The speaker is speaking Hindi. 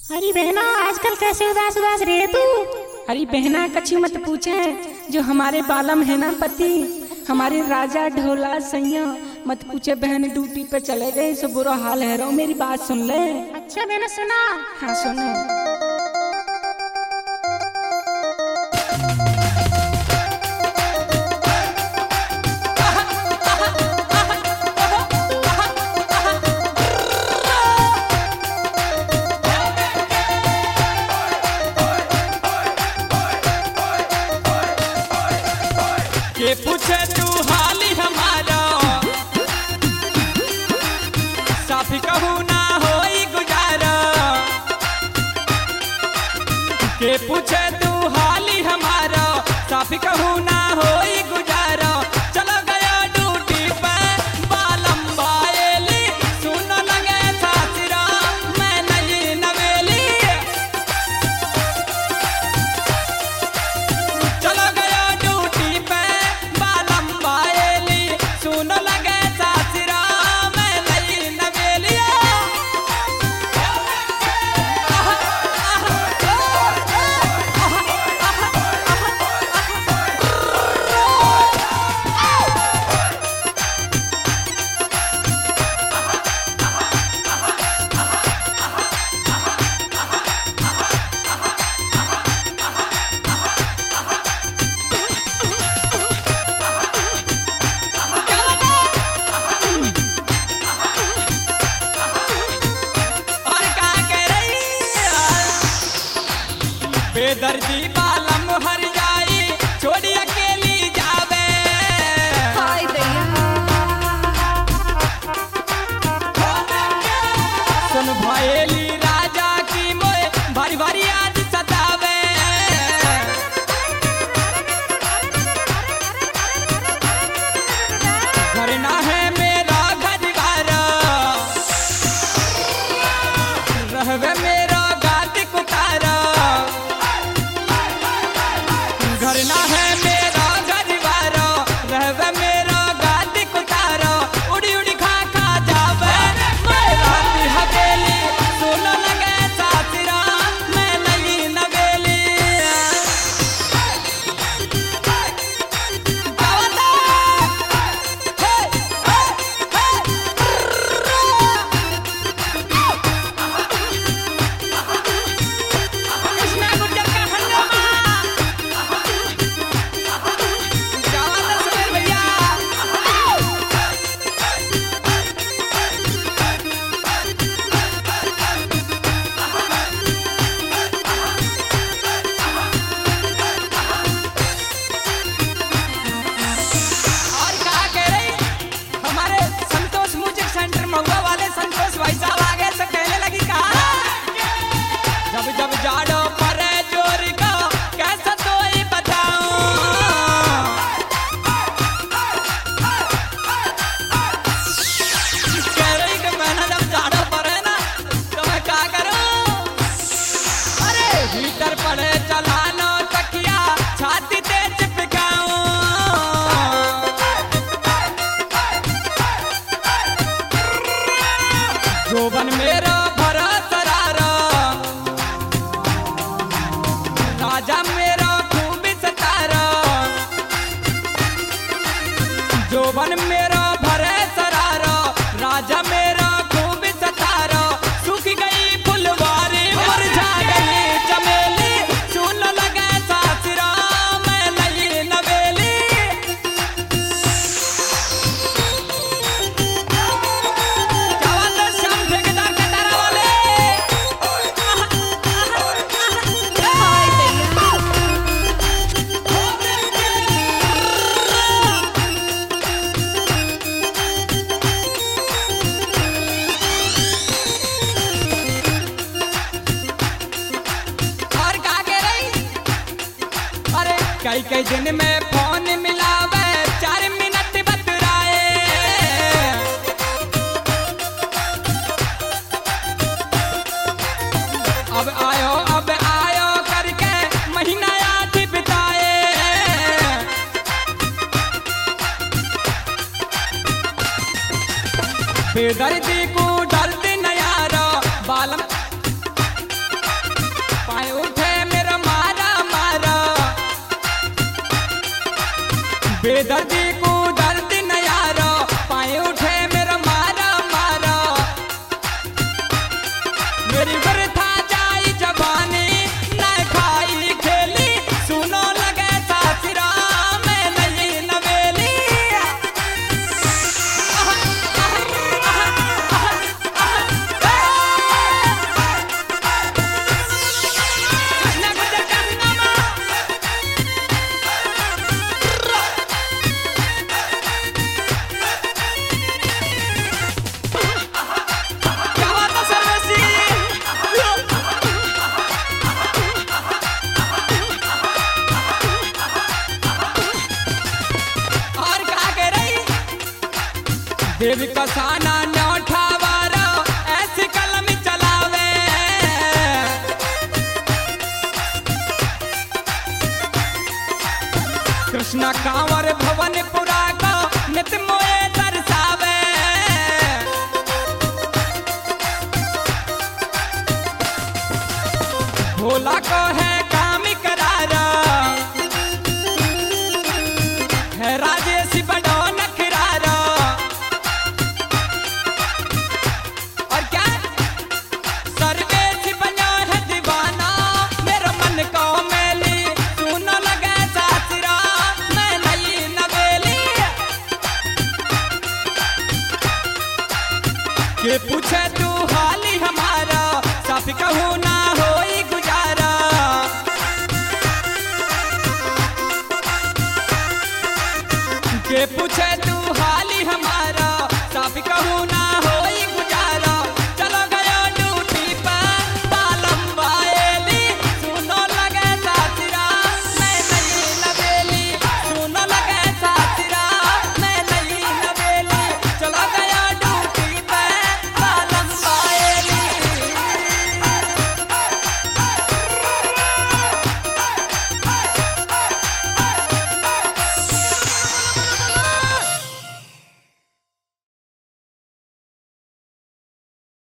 अरे बहना आजकल कैसे उदास उदास रहे तू। अरे बहना कछु मत पूछे, जो हमारे बालम है ना पति, हमारे राजा ढोला सैया मत पूछे बहन, ड्यूटी पे चले गए, सब बुरा हाल है। रो मेरी बात सुन ले। अच्छा बहना सुना। हाँ सुनो। के पूछे तू हाल हमारा, साफी कहूँ ना होई गुजारा। के पूछे तू हाल हमारा, साफी कहूँ ना होई गुजारा। चलो गया ड्यूटी पे बालम बाएली, सुन लगे सासरा मैं नहीं नवेली। चलो गया ड्यूटी पे बालम बाएली, सुन लगे सासरा मैं नहीं नवेली। और का कह रही बेदर्दी बालम हर जाई, छोड़ी अकेली जावे। हाय दैया। सुन भयेली राजा की मोए भारी भारी आज सतावे। घर ना है मेरा घरवारा, रहवे मेरा गाती कुतारा। घर ना है मेरा घरवारा, रहवे मेरा गाती कुतारा। उड़ी उड़ी खा खा जावे मेरा दी हवेली, सुन लगे सासरा मैं नहीं नवेली। कृष्णा गुर्जर का हंगामा, जवान सुनील भैया। और क्या कह रही हमारे संतोष म्यूजिक सेंटर महुआ वाले संतोष भाई साहब आगे से कहने लगी कहा, जब जब जाड़ो परे जोर का कैसा तो ही बताऊं। कह रही कि मैंने जब जाड़ो परे ना तो मैं क्या करूं। अरे हीटर पड़े चलानो तकिया छाती तेज चिपकाऊं। जोबन मेरा भरा सरारा, राजा मेरा खूब सतारा। जोबन मेरा भरे सरारा, राजा मेरा खूब सतारा। सूख गई फुलवारी मुरझा गई चमेली, सुन लगे सासरा मैं नहीं नवेली। जवान श्याम ठेकेदार कटारा वाले। हाय दैया। और का कह रही अरे कई कई दिन में फोन मिलावे, 4 मिनट बतराए। अब आयो करके महीना याद बिताए। बेदर्दी को डरती न यारा, बालम बेदर्दी को दर्द न यारो पाए उठे मेरा मारा मारा मेरी बरथा जाई जवानी न खाई खेली सुनो लगे सासरा में नहीं नवेली देवी कसाना न्योठा वारा ऐसी कलम चलावे कृष्णा कांवर भवनपुरा को नित मोए दर्शावे भोला को है